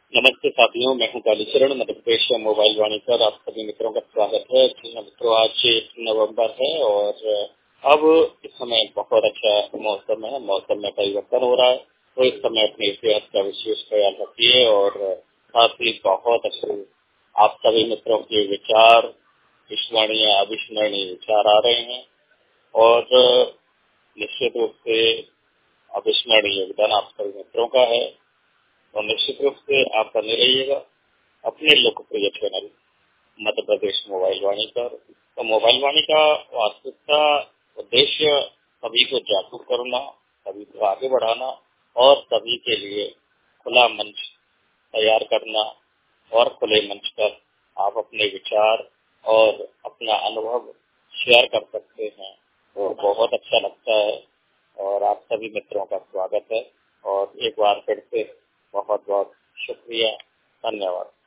नमस्ते साथियों, मैं हूं कालीचरण, मध्य प्रदेश मोबाइल वाणी पर आप सभी मित्रों का स्वागत है। जी हाँ मित्रों, आज 1 नवंबर है और अब इस समय बहुत अच्छा मौसम है। मौसम में परिवर्तन हो रहा है, तो इस समय अपनी सेहत का विशेष ख्याल रखिए और साथ ही बहुत अच्छे आप सभी मित्रों के विचार, विस्मरणीय अविस्मरणीय विचार आ रहे हैं और निश्चित रूप से अविस्मरणीय योगदान आप सभी मित्रों का है। और निश्चित रूप से आप बने रहिएगा अपने लोकप्रिय चैनल मध्य प्रदेश मोबाइल वाणी पर। तो मोबाइल वाणी का वास्तविकता उद्देश्य सभी को जागरूक करना, सभी को आगे बढ़ाना और सभी के लिए खुला मंच तैयार करना और खुले मंच पर आप अपने विचार और अपना अनुभव शेयर कर सकते हैं। तो बहुत अच्छा लगता है और आप सभी मित्रों का स्वागत है और एक बार फिर से बहुत बहुत शुक्रिया, धन्यवाद।